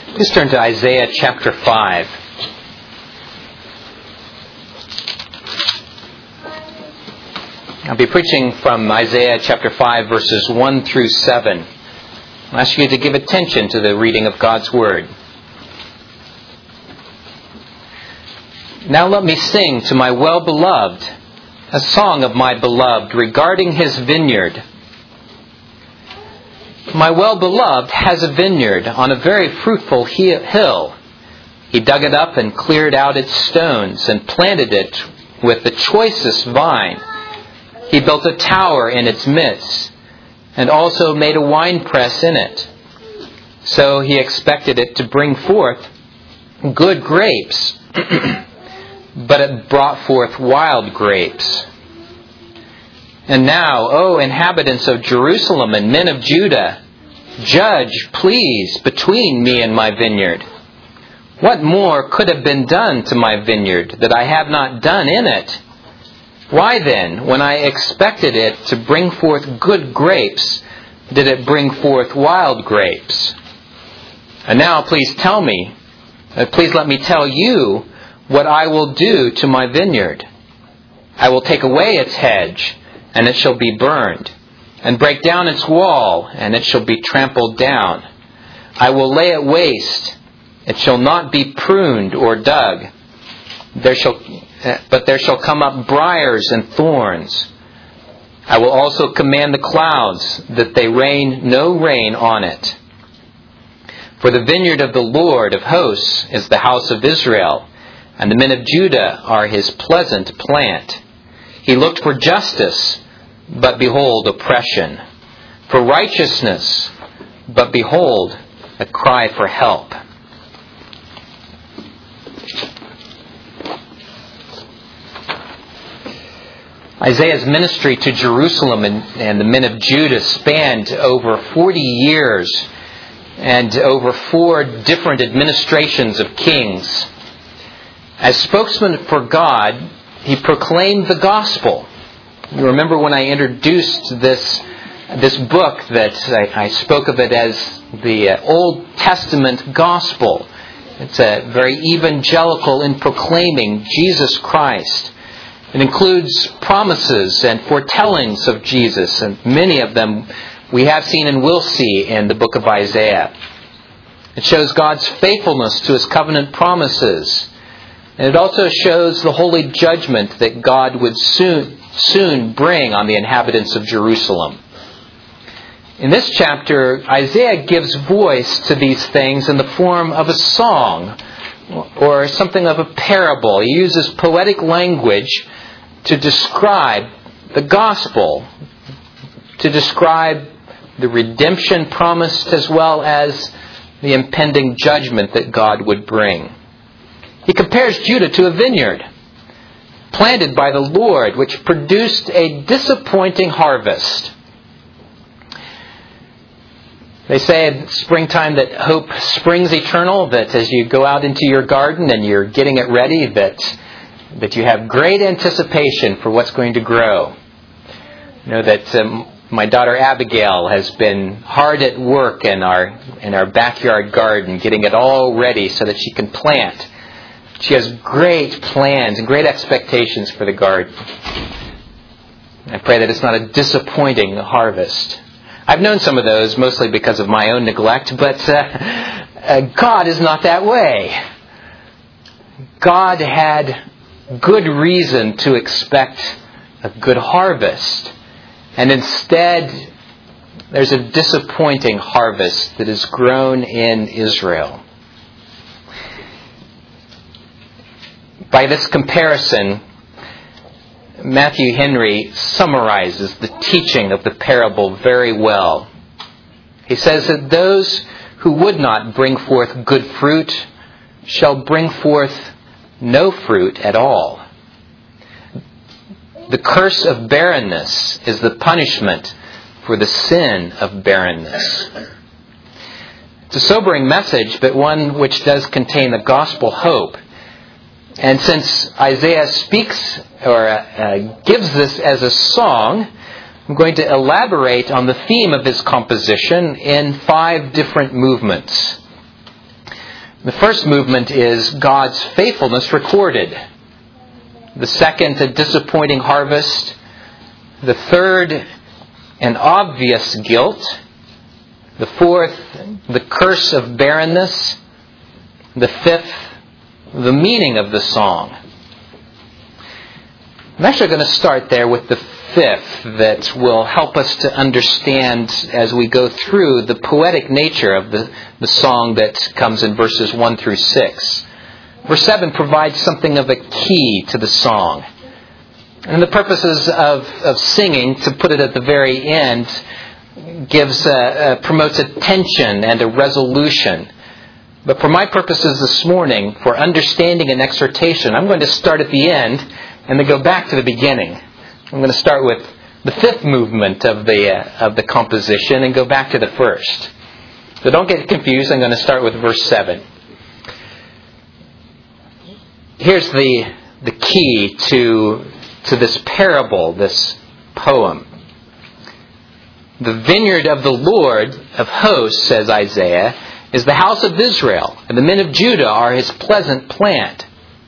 Please turn to Isaiah chapter 5. I'll be preaching from Isaiah chapter 5, verses 1 through 7. I'll ask you to give attention to the reading of God's Word. Now let me sing to my well-beloved a song of my beloved regarding his vineyard. My well-beloved has a vineyard on a very fruitful hill. He dug it up and cleared out its stones and planted it with the choicest vine. He built a tower in its midst and also made a winepress in it. So he expected it to bring forth good grapes, but it brought forth wild grapes. And now, O inhabitants of Jerusalem and men of Judah, judge, please, between me and my vineyard. What more could have been done to my vineyard that I have not done in it? Why then, when I expected it to bring forth good grapes, did it bring forth wild grapes? And now please let me tell you what I will do to my vineyard. I will take away its hedge, and it shall be burned, and break down its wall, and it shall be trampled down. I will lay it waste, it shall not be pruned or dug. But there shall come up briars and thorns. I will also command the clouds that they rain no rain on it. For the vineyard of the Lord of hosts is the house of Israel, and the men of Judah are his pleasant plant. He looked for justice, but behold, oppression. For righteousness, but behold, a cry for help. Isaiah's ministry to Jerusalem and the men of Judah spanned over 40 years and over 4 different administrations of kings. As spokesman for God, he proclaimed the gospel. You remember when I introduced this book that I spoke of it as the Old Testament gospel. It's very evangelical in proclaiming Jesus Christ. It includes promises and foretellings of Jesus, and many of them we have seen and will see in the book of Isaiah. It shows God's faithfulness to his covenant promises. And it also shows the holy judgment that God would soon bring on the inhabitants of Jerusalem. In this chapter, Isaiah gives voice to these things in the form of a song or something of a parable. He uses poetic language to describe the gospel, to describe the redemption promised as well as the impending judgment that God would bring. He compares Judah to a vineyard planted by the Lord, which produced a disappointing harvest. They say in springtime that hope springs eternal, that as you go out into your garden and you're getting it ready, that you have great anticipation for what's going to grow. You know that my daughter Abigail has been hard at work in our backyard garden, getting it all ready so that she can plant. She has great plans and great expectations for the garden. I pray that it's not a disappointing harvest. I've known some of those, mostly because of my own neglect, but God is not that way. God had good reason to expect a good harvest. And instead, there's a disappointing harvest that is grown in Israel. By this comparison, Matthew Henry summarizes the teaching of the parable very well. He says that those who would not bring forth good fruit shall bring forth no fruit at all. The curse of barrenness is the punishment for the sin of barrenness. It's a sobering message, but one which does contain the gospel hope. And since Isaiah speaks or gives this as a song, I'm going to elaborate on the theme of his composition in 5 different movements. The first movement is God's faithfulness recorded. The second, a disappointing harvest. The third, an obvious guilt. The fourth, the curse of barrenness. The fifth, the meaning of the song. I'm actually going to start there with the fifth that will help us to understand as we go through the poetic nature of the song that comes in verses 1 through 6. Verse 7 provides something of a key to the song. And the purposes of singing, to put it at the very end, promotes a tension and a resolution. But for my purposes this morning, for understanding and exhortation, I'm going to start at the end and then go back to the beginning. I'm going to start with the fifth movement of the composition and go back to the first. So don't get confused. I'm going to start with verse 7. Here's the key to this parable, this poem. The vineyard of the Lord of hosts, says Isaiah, is the house of Israel, and the men of Judah are his pleasant plant.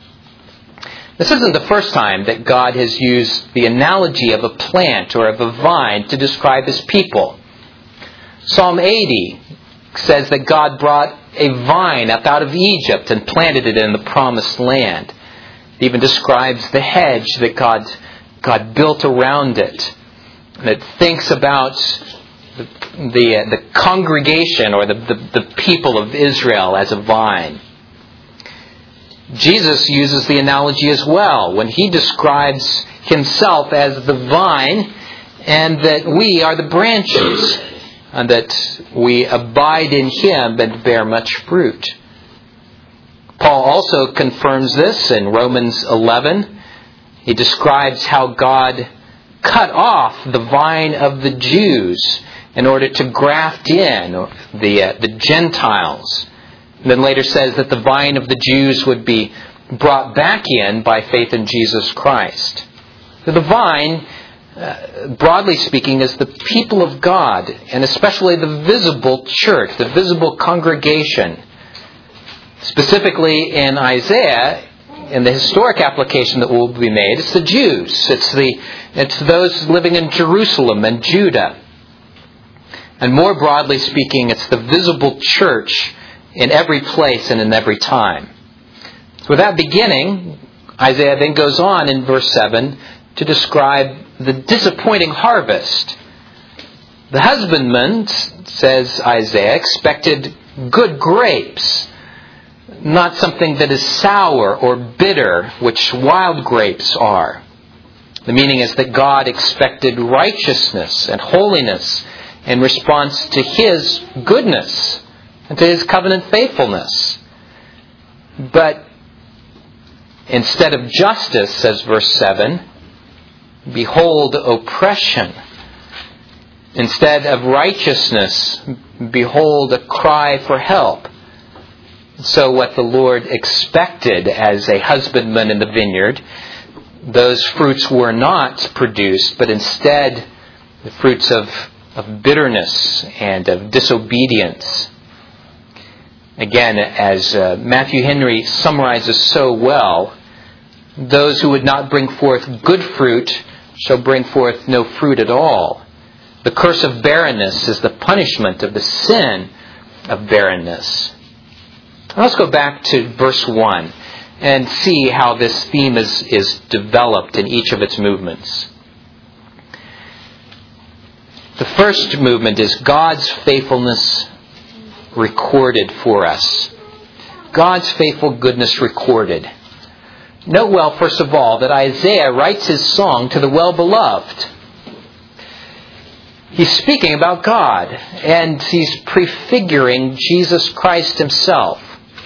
This isn't the first time that God has used the analogy of a plant or of a vine to describe his people. Psalm 80 says that God brought a vine up out of Egypt and planted it in the promised land. It even describes the hedge that God built around it. And it thinks about the congregation or the people of Israel as a vine. Jesus uses the analogy as well when he describes himself as the vine and that we are the branches and that we abide in him and bear much fruit. Paul also confirms this in Romans 11. He describes how God cut off the vine of the Jews in order to graft in the Gentiles. And then later says that the vine of the Jews would be brought back in by faith in Jesus Christ. So the vine, broadly speaking, is the people of God, and especially the visible church, the visible congregation. Specifically in Isaiah, in the historic application that will be made, it's the Jews. It's those living in Jerusalem and Judah. And more broadly speaking, it's the visible church in every place and in every time. So with that beginning, Isaiah then goes on in verse 7 to describe the disappointing harvest. The husbandman, says Isaiah, expected good grapes, not something that is sour or bitter, which wild grapes are. The meaning is that God expected righteousness and holiness in response to his goodness and to his covenant faithfulness. But instead of justice, says verse 7, behold oppression. Instead of righteousness, behold a cry for help. So what the Lord expected as a husbandman in the vineyard, those fruits were not produced, but instead the fruits of bitterness and of disobedience. Again, as Matthew Henry summarizes so well, those who would not bring forth good fruit shall bring forth no fruit at all. The curse of barrenness is the punishment of the sin of barrenness. Let's go back to verse 1 and see how this theme is developed in each of its movements. The first movement is God's faithfulness recorded for us. God's faithful goodness recorded. Note well, first of all, that Isaiah writes his song to the well-beloved. He's speaking about God, and he's prefiguring Jesus Christ himself.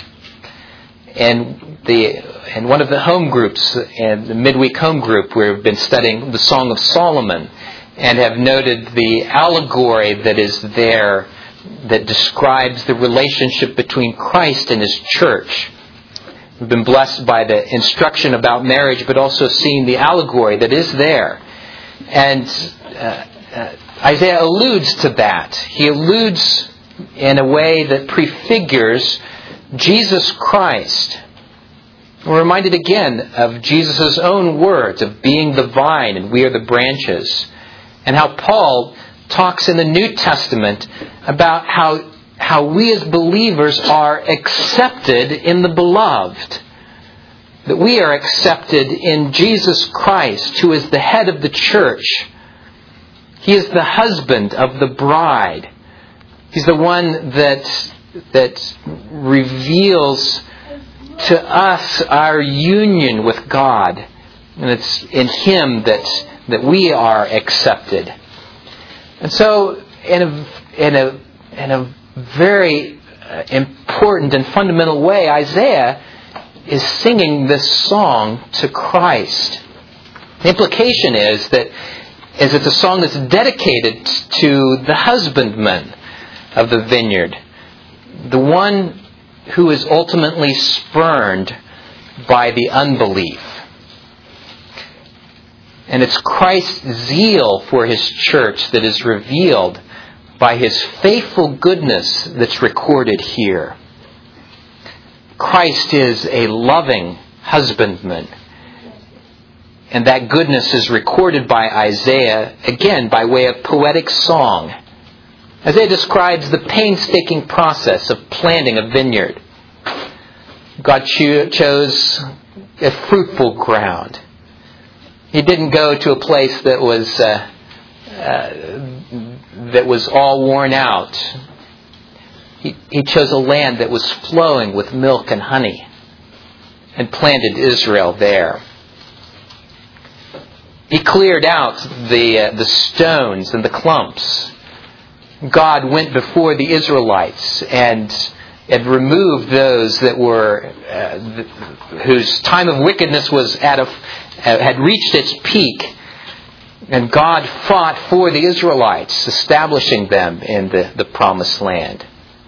And in one of the home groups, in the midweek home group, we've been studying the Song of Solomon and have noted the allegory that is there that describes the relationship between Christ and his church. We've been blessed by the instruction about marriage, but also seeing the allegory that is there. And Isaiah alludes to that. He alludes in a way that prefigures Jesus Christ. We're reminded again of Jesus' own words of being the vine and we are the branches. And how Paul talks in the New Testament about how we as believers are accepted in the beloved. That we are accepted in Jesus Christ, who is the head of the church. He is the husband of the bride. He's the one that reveals to us our union with God. And it's in Him that we are accepted. And so, in a very important and fundamental way, Isaiah is singing this song to Christ. The implication is that it's a song that's dedicated to the husbandman of the vineyard, the one who is ultimately spurned by the unbelief. And it's Christ's zeal for His church that is revealed by His faithful goodness that's recorded here. Christ is a loving husbandman. And that goodness is recorded by Isaiah, again, by way of poetic song. Isaiah describes the painstaking process of planting a vineyard. God chose a fruitful ground. He didn't go to a place that was all worn out. He chose a land that was flowing with milk and honey and planted Israel there. He cleared out the stones and the clumps. God went before the Israelites and removed those that were whose time of wickedness was had reached its peak. And God fought for the Israelites, establishing them in the promised land.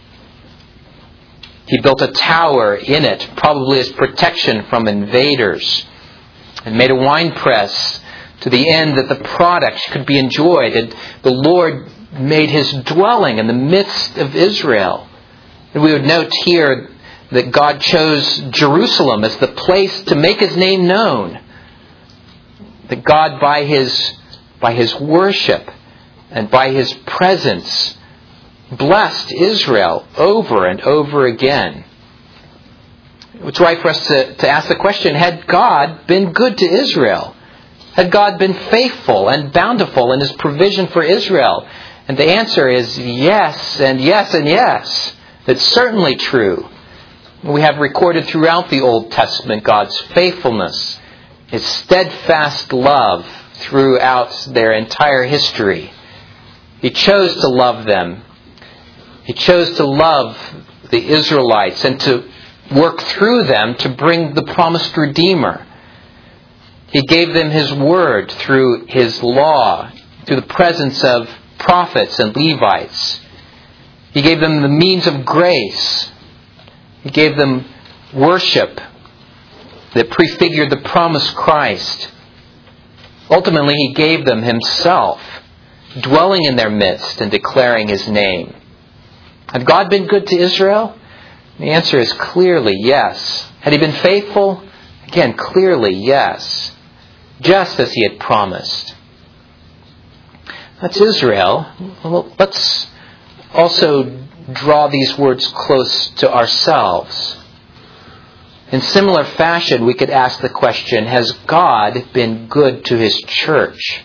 He built a tower in it, probably as protection from invaders, and made a winepress to the end that the product could be enjoyed. And the Lord made His dwelling in the midst of Israel. And we would note here that God chose Jerusalem as the place to make His name known. That God, by His worship and by His presence, blessed Israel over and over again. It's right for us to ask the question, had God been good to Israel? Had God been faithful and bountiful in His provision for Israel? And the answer is yes, and yes, and yes. That's certainly true. We have recorded throughout the Old Testament God's faithfulness, His steadfast love throughout their entire history. He chose to love them. He chose to love the Israelites and to work through them to bring the promised Redeemer. He gave them His word through His law, through the presence of prophets and Levites. He gave them the means of grace. He gave them worship that prefigured the promised Christ. Ultimately, He gave them Himself, dwelling in their midst and declaring His name. Had God been good to Israel? The answer is clearly yes. Had He been faithful? Again, clearly yes. Just as He had promised. That's Israel. Well, let's also draw these words close to ourselves. In similar fashion, we could ask the question, has God been good to His church?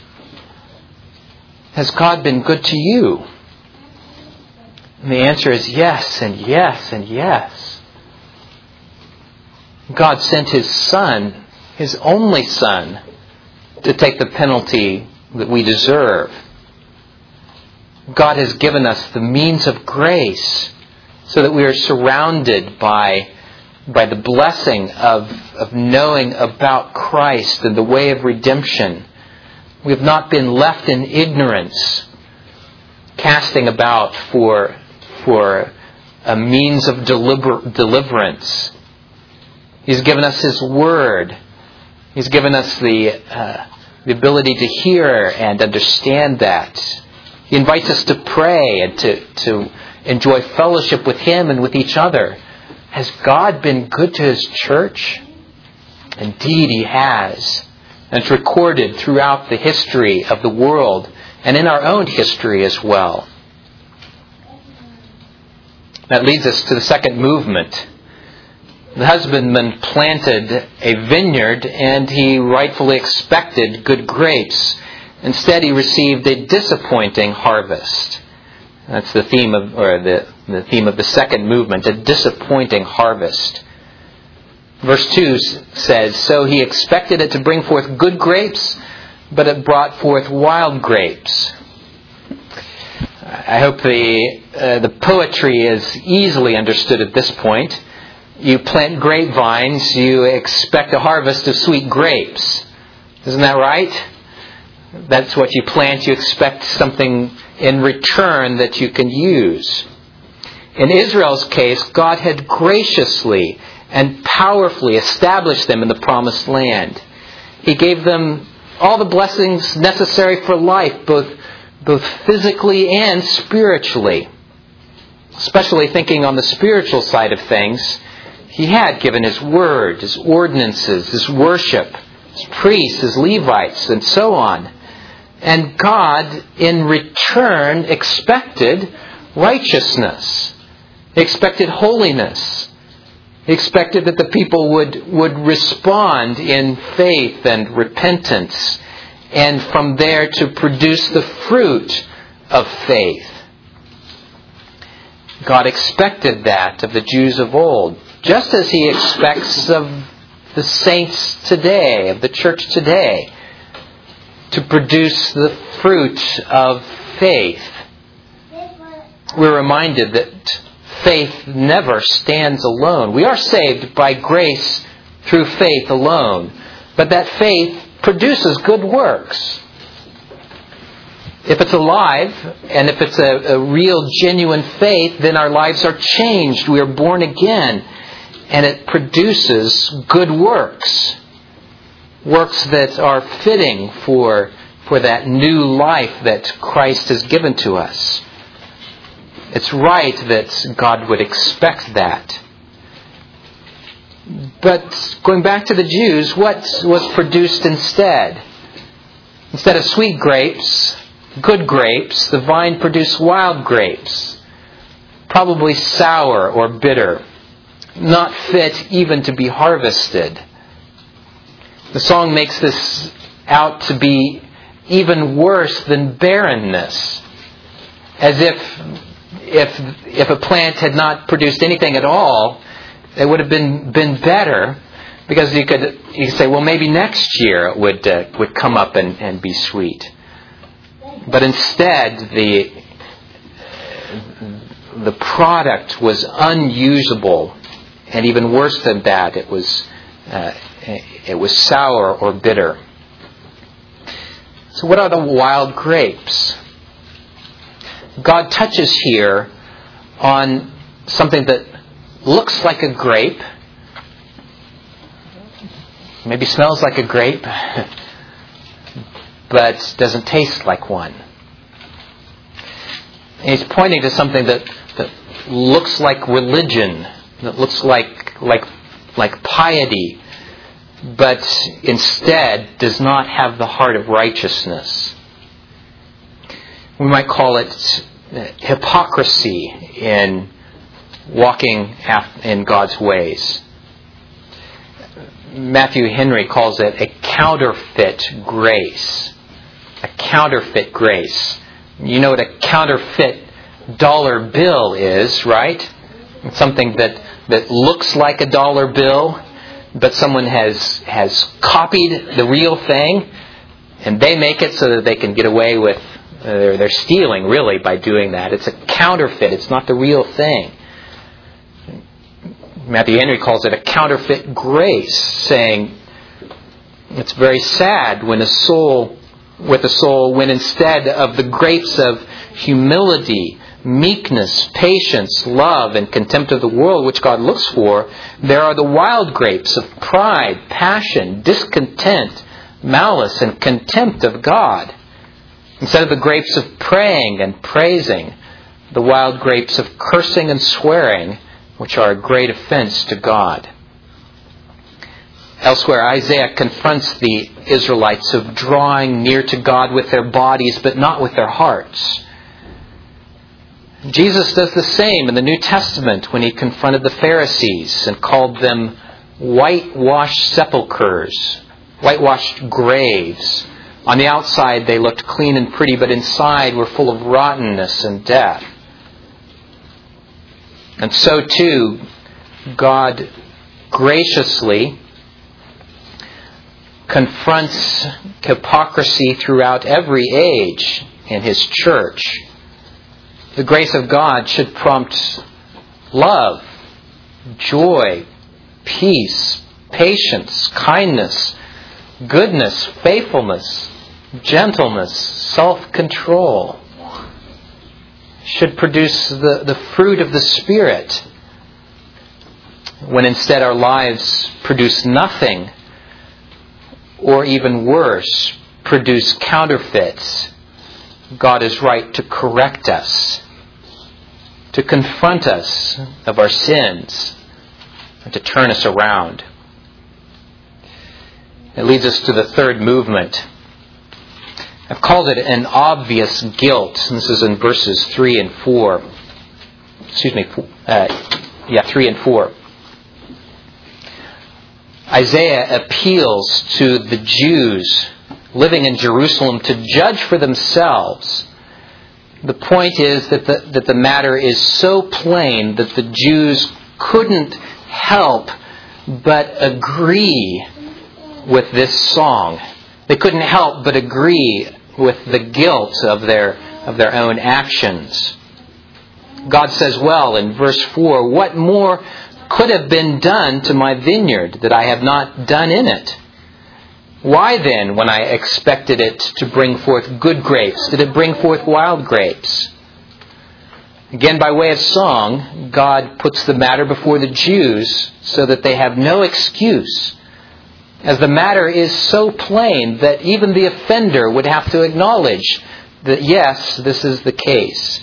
Has God been good to you? And the answer is yes, and yes, and yes. God sent His Son, His only Son, to take the penalty that we deserve. God has given us the means of grace so that we are surrounded by the blessing of knowing about Christ and the way of redemption. We have not been left in ignorance, casting about for a means of deliverance. He's given us His Word. He's given us the ability to hear and understand that. He invites us to pray and to enjoy fellowship with Him and with each other. Has God been good to His church? Indeed, He has. And it's recorded throughout the history of the world and in our own history as well. That leads us to the second movement. The husbandman planted a vineyard and he rightfully expected good grapes. Instead, he received a disappointing harvest. That's the theme of, the theme of the second movement, a disappointing harvest. Verse 2 says, "So he expected it to bring forth good grapes, but it brought forth wild grapes." I hope the poetry is easily understood at this point. You plant grapevines, you expect a harvest of sweet grapes. Isn't that right? That's what you plant. You expect something in return that you can use. In Israel's case, God had graciously and powerfully established them in the promised land. He gave them all the blessings necessary for life, both physically and spiritually. Especially thinking on the spiritual side of things, He had given His word, His ordinances, His worship, His priests, His Levites, and so on. And God, in return, expected righteousness. He expected holiness. He expected that the people would respond in faith and repentance, and from there to produce the fruit of faith. God expected that of the Jews of old, just as He expects of the saints today, of the church today, to produce the fruit of faith. We're reminded that faith never stands alone. We are saved by grace through faith alone, but that faith produces good works. If it's alive, and if it's a real, genuine faith, then our lives are changed. We are born again, and it produces good works. Works that are fitting for that new life that Christ has given to us. It's right that God would expect that. But going back to the Jews, what was produced instead? Instead of sweet grapes, good grapes, the vine produced wild grapes, probably sour or bitter, not fit even to be harvested. The song makes this out to be even worse than barrenness, as if a plant had not produced anything at all, it would have been better, because you could say, well, maybe next year it would come up and be sweet. But instead, the product was unusable, and even worse than that, it was sour or bitter. So what are the wild grapes? God touches here on something that looks like a grape, maybe smells like a grape, but doesn't taste like one. And He's pointing to something that looks like religion, that looks like piety, but instead does not have the heart of righteousness. We might call it hypocrisy in walking in God's ways. Matthew Henry calls it a counterfeit grace. A counterfeit grace. You know what a counterfeit dollar bill is, right? It's something that looks like a dollar bill, but someone has copied the real thing, and they make it so that they can get away with, they're stealing really by doing that. It's a counterfeit. It's not the real thing. Matthew Henry calls it a counterfeit grace, saying it's very sad when when instead of the grapes of humility, meekness, patience, love, and contempt of the world which God looks for, there are the wild grapes of pride, passion, discontent, malice, and contempt of God. Instead of the grapes of praying and praising, the wild grapes of cursing and swearing, which are a great offense to God. Elsewhere, Isaiah confronts the Israelites of drawing near to God with their bodies, but not with their hearts. Jesus does the same in the New Testament when he confronted the Pharisees and called them whitewashed sepulchres, whitewashed graves. On the outside they looked clean and pretty, but inside were full of rottenness and death. And so too, God graciously confronts hypocrisy throughout every age in His church. The grace of God should prompt love, joy, peace, patience, kindness, goodness, faithfulness, gentleness, self-control. Should produce the fruit of the Spirit. When instead our lives produce nothing, or even worse, produce counterfeits, God is right to correct us, to confront us of our sins, and to turn us around. It leads us to the third movement. I've called it an obvious guilt. This is in verses 3 and 4. 3 and 4. Isaiah appeals to the Jews living in Jerusalem to judge for themselves. The point is that the matter is so plain that the Jews couldn't help but agree with this song. They couldn't help but agree with the guilt of their own actions. God says, well, in verse 4, "What more could have been done to my vineyard that I have not done in it? Why then, when I expected it to bring forth good grapes, did it bring forth wild grapes?" Again, by way of song, God puts the matter before the Jews so that they have no excuse, as the matter is so plain that even the offender would have to acknowledge that, yes, this is the case.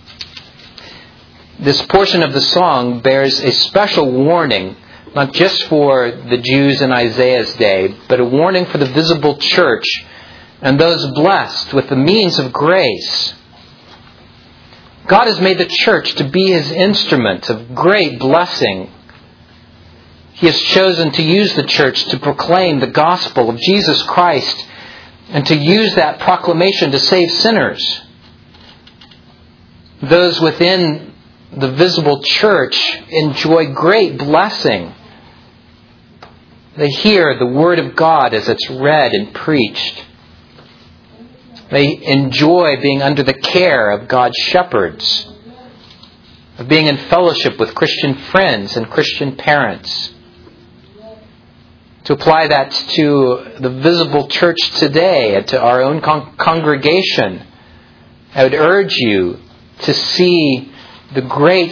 This portion of the song bears a special warning, not just for the Jews in Isaiah's day, but a warning for the visible church and those blessed with the means of grace. God has made the church to be His instrument of great blessing. He has chosen to use the church to proclaim the gospel of Jesus Christ and to use that proclamation to save sinners. Those within the visible church enjoy great blessing. They hear the Word of God as it's read and preached. They enjoy being under the care of God's shepherds, of being in fellowship with Christian friends and Christian parents. To apply that to the visible church today and to our own congregation, I would urge you to see the great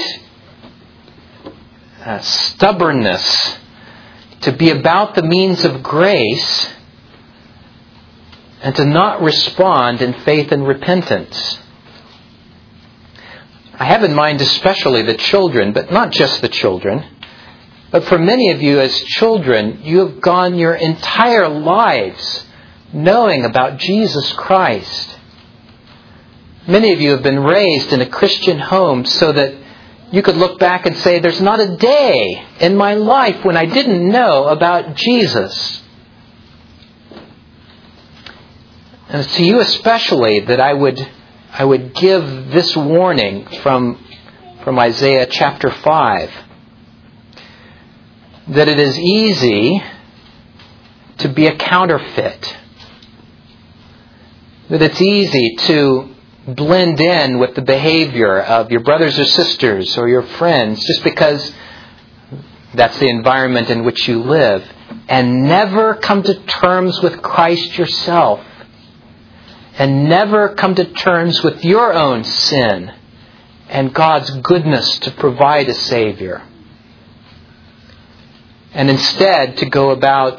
stubbornness to be about the means of grace and to not respond in faith and repentance. I have in mind especially the children, but not just the children. But for many of you as children, you have gone your entire lives knowing about Jesus Christ. Many of you have been raised in a Christian home so that you could look back and say, there's not a day in my life when I didn't know about Jesus. And it's to you especially that I would give this warning from Isaiah chapter 5. That it is easy to be a counterfeit. That it's easy to blend in with the behavior of your brothers or sisters or your friends just because that's the environment in which you live, and never come to terms with Christ yourself, and never come to terms with your own sin and God's goodness to provide a Savior. And instead to go about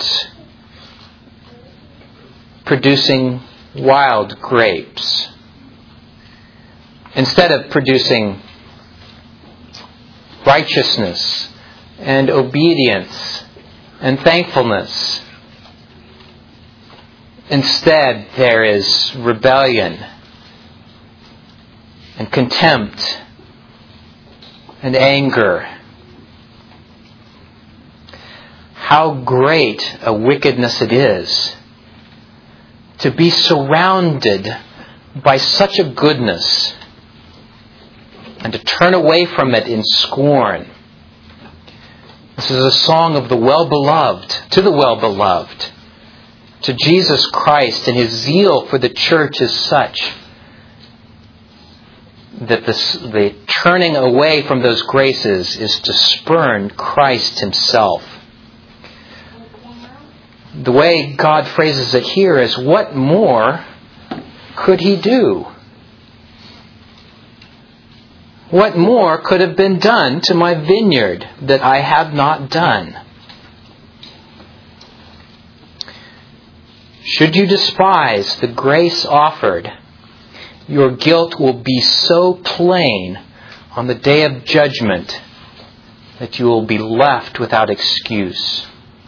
producing wild grapes. Instead of producing righteousness and obedience and thankfulness. Instead, there is rebellion and contempt and anger. How great a wickedness it is to be surrounded by such a goodness and to turn away from it in scorn. This is a song of the well-beloved, to the well-beloved, to Jesus Christ, and His zeal for the church is such that the turning away from those graces is to spurn Christ Himself. The way God phrases it here is, what more could He do? What more could have been done to my vineyard that I have not done? Should you despise the grace offered, your guilt will be so plain on the day of judgment that you will be left without excuse.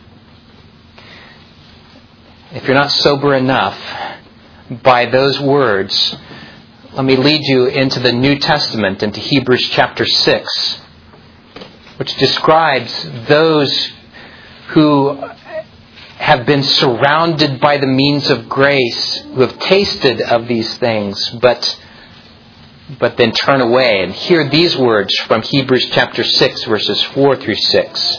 If you're not sober enough by those words, let me lead you into the New Testament, into Hebrews chapter 6, which describes those who have been surrounded by the means of grace, who have tasted of these things, but then turn away. And hear these words from Hebrews chapter 6, verses 4 through 6.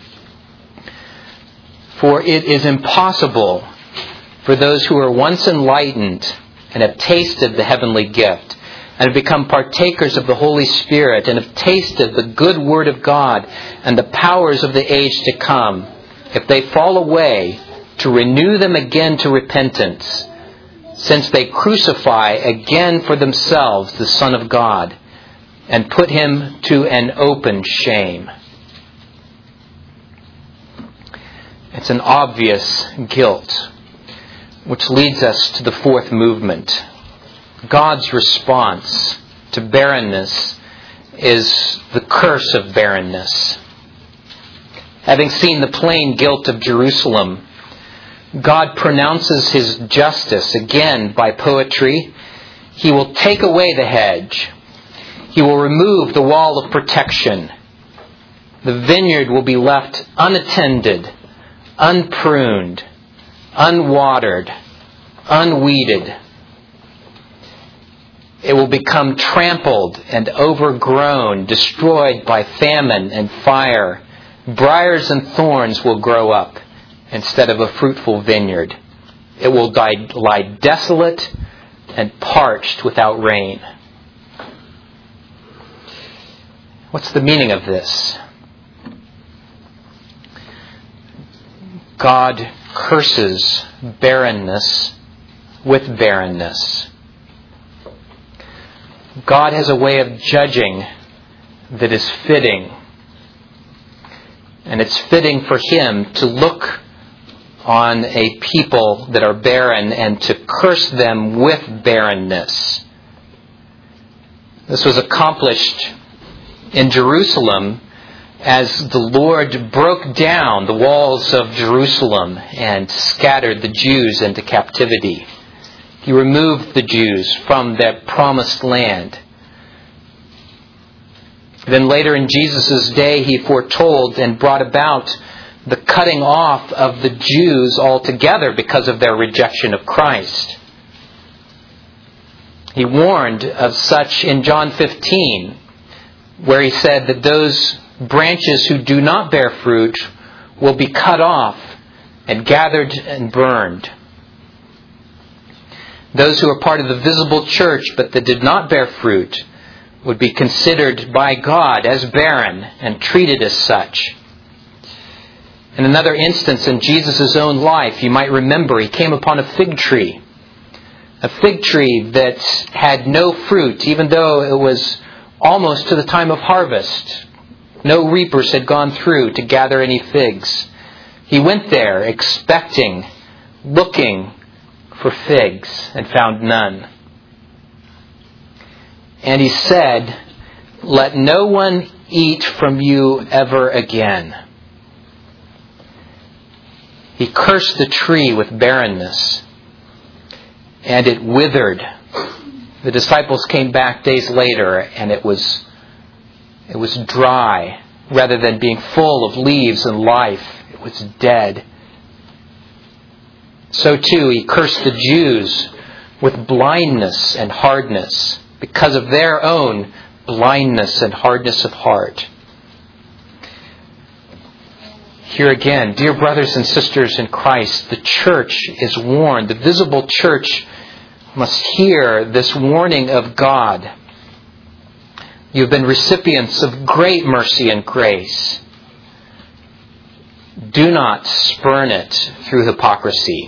For it is impossible for those who are once enlightened and have tasted the heavenly gift, and have become partakers of the Holy Spirit, and have tasted the good word of God and the powers of the age to come, if they fall away, to renew them again to repentance, since they crucify again for themselves the Son of God, and put Him to an open shame. It's an obvious guilt, which leads us to the fourth movement. God's response to barrenness is the curse of barrenness. Having seen the plain guilt of Jerusalem, God pronounces His justice again by poetry. He will take away the hedge. He will remove the wall of protection. The vineyard will be left unattended, unpruned, unwatered, unweeded. It will become trampled and overgrown, destroyed by famine and fire. Briars and thorns will grow up instead of a fruitful vineyard. It will lie desolate and parched without rain. What's the meaning of this? God curses barrenness with barrenness. God has a way of judging that is fitting. And it's fitting for Him to look on a people that are barren and to curse them with barrenness. This was accomplished in Jerusalem as the Lord broke down the walls of Jerusalem and scattered the Jews into captivity. He removed the Jews from their promised land. Then later in Jesus' day, He foretold and brought about the cutting off of the Jews altogether because of their rejection of Christ. He warned of such in John 15, where He said that those branches who do not bear fruit will be cut off and gathered and burned. Those who are part of the visible church but that did not bear fruit would be considered by God as barren and treated as such. In another instance in Jesus' own life, you might remember, He came upon a fig tree that had no fruit, even though it was almost to the time of harvest. No reapers had gone through to gather any figs. He went there expecting, looking for figs, and found none. And He said, "Let no one eat from you ever again." He cursed the tree with barrenness, and it withered. The disciples came back days later, and it was dry. Rather than being full of leaves and life, it was dead. So too, he cursed the Jews with blindness and hardness because of their own blindness and hardness of heart. Here again, dear brothers and sisters in Christ, the church is warned. The visible church must hear this warning of God. You've been recipients of great mercy and grace. Do not spurn it through hypocrisy.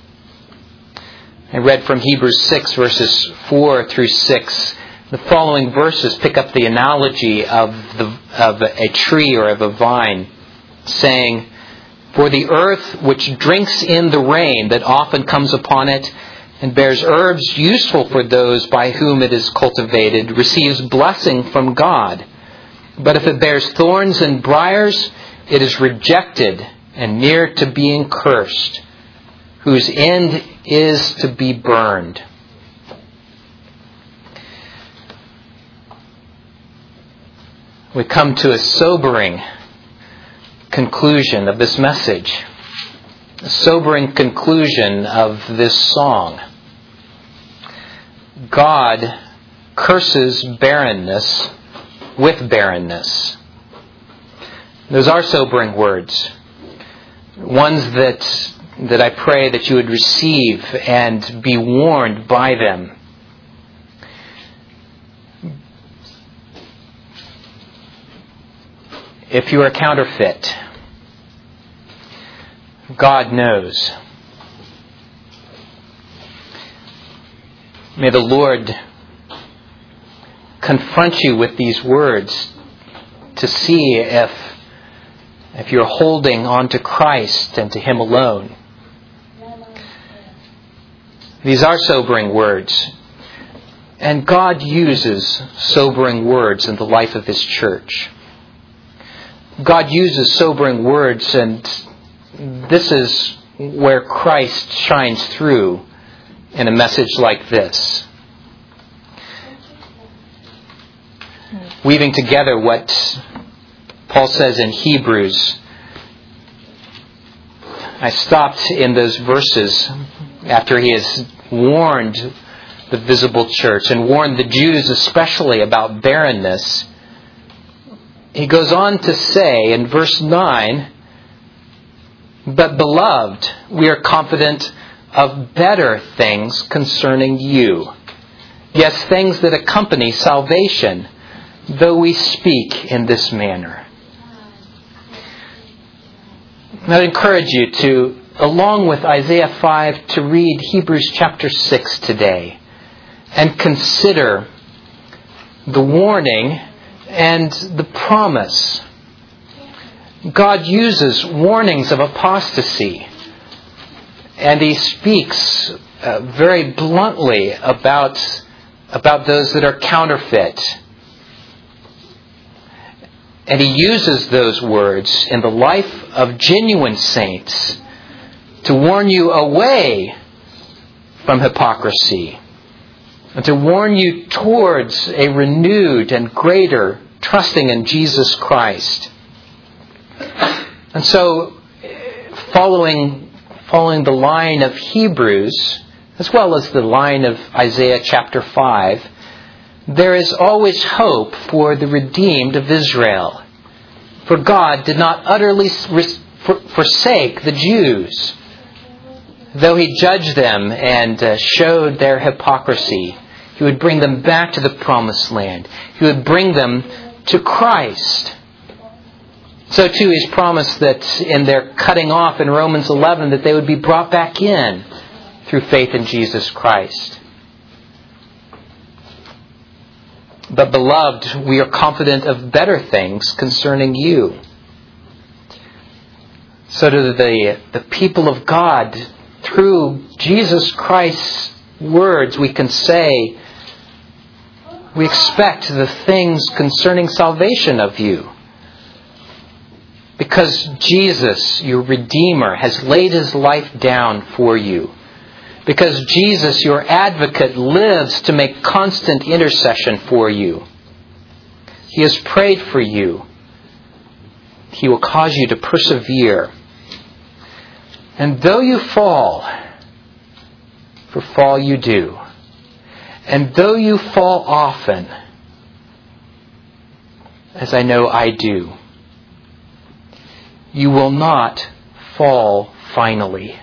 I read from Hebrews 6, verses 4 through 6. The following verses pick up the analogy of a tree or of a vine, saying, "For the earth which drinks in the rain that often comes upon it, and bears herbs useful for those by whom it is cultivated, receives blessing from God. But if it bears thorns and briars, it is rejected and near to being cursed, whose end is to be burned." We come to a sobering conclusion of this message. A sobering conclusion of this song. God curses barrenness with barrenness. Those are sobering words. Ones that I pray that you would receive and be warned by them. If you are counterfeit, God knows. May the Lord confront you with these words to see if you're holding on to Christ and to Him alone. These are sobering words. And God uses sobering words in the life of His church. God uses sobering words, and this is where Christ shines through in a message like this. Weaving together what Paul says in Hebrews. I stopped in those verses after he has warned the visible church and warned the Jews especially about barrenness. He goes on to say in verse 9, "But beloved, we are confident of better things concerning you. Yes, things that accompany salvation, though we speak in this manner." I would encourage you to, along with Isaiah 5, to read Hebrews chapter 6 today and consider the warning and the promise. God uses warnings of apostasy, and He speaks very bluntly about those that are counterfeit. And He uses those words in the life of genuine saints to warn you away from hypocrisy and to warn you towards a renewed and greater trusting in Jesus Christ. And so, following the line of Hebrews, as well as the line of Isaiah chapter 5, there is always hope for the redeemed of Israel. For God did not utterly forsake the Jews. Though He judged them and showed their hypocrisy, He would bring them back to the promised land. He would bring them to Christ. So too He's promised that in their cutting off in Romans 11, that they would be brought back in through faith in Jesus Christ. But beloved, we are confident of better things concerning you. So to the people of God, through Jesus Christ's words, we can say, We expect the things concerning salvation of you. Because Jesus, your Redeemer, has laid His life down for you. Because Jesus, your advocate, lives to make constant intercession for you. He has prayed for you. He will cause you to persevere. And though you fall, for fall you do, and though you fall often, as I know I do, you will not fall finally.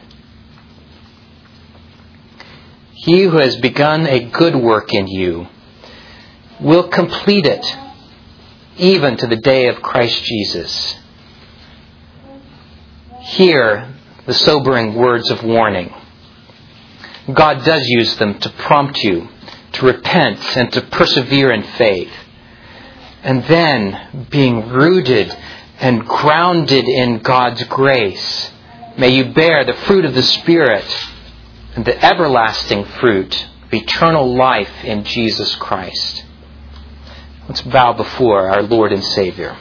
He who has begun a good work in you will complete it, even to the day of Christ Jesus. Hear the sobering words of warning. God does use them to prompt you to repent and to persevere in faith. And then, being rooted and grounded in God's grace, may you bear the fruit of the Spirit and the everlasting fruit of eternal life in Jesus Christ. Let's bow before our Lord and Savior.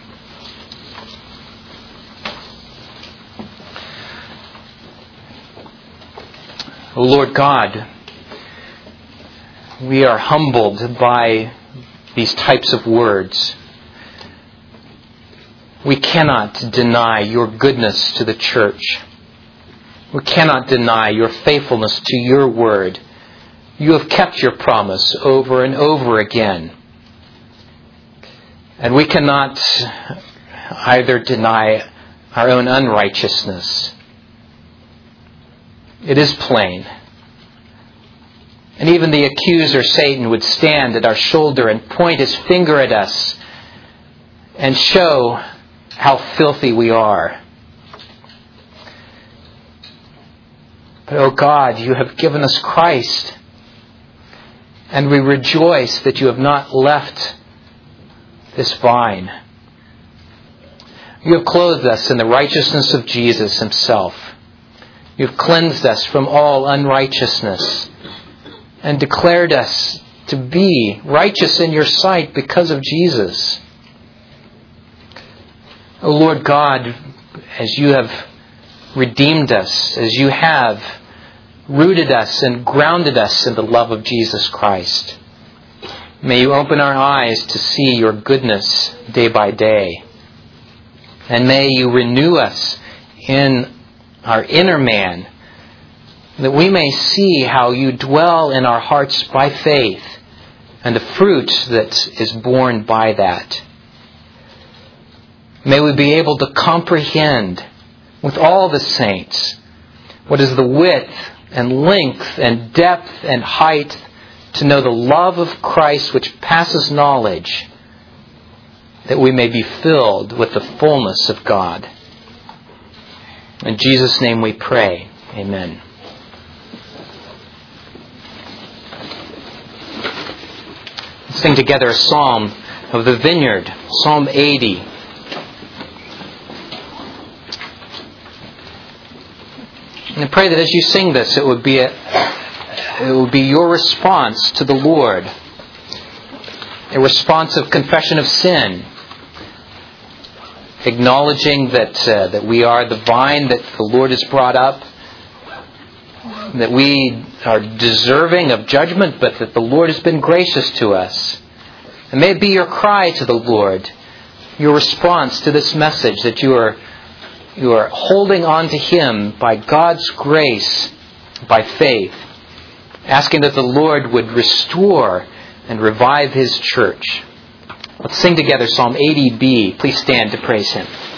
O Lord God, we are humbled by these types of words. We cannot deny your goodness to the church. We cannot deny your faithfulness to your word. You have kept your promise over and over again. And we cannot either deny our own unrighteousness. It is plain. And even the accuser, Satan, would stand at our shoulder and point his finger at us and show how filthy we are. But, oh God, you have given us Christ. And we rejoice that you have not left this vine. You have clothed us in the righteousness of Jesus Himself. You have cleansed us from all unrighteousness and declared us to be righteous in your sight because of Jesus. O Lord God, as you have redeemed us, as you have rooted us and grounded us in the love of Jesus Christ, may you open our eyes to see your goodness day by day. And may you renew us in our inner man, that we may see how you dwell in our hearts by faith and the fruit that is born by that. May we be able to comprehend with all the saints what is the width and length and depth and height, to know the love of Christ which passes knowledge, that we may be filled with the fullness of God. In Jesus' name we pray. Amen. Let's sing together a psalm of the vineyard, Psalm 80. And I pray that as you sing this, it would be your response to the Lord, a response of confession of sin, acknowledging that we are the vine that the Lord has brought up, that we are deserving of judgment, but that the Lord has been gracious to us. And may it be your cry to the Lord, your response to this message, that you are holding on to Him by God's grace, by faith, asking that the Lord would restore and revive His church. Let's sing together Psalm 80b. Please stand to praise Him.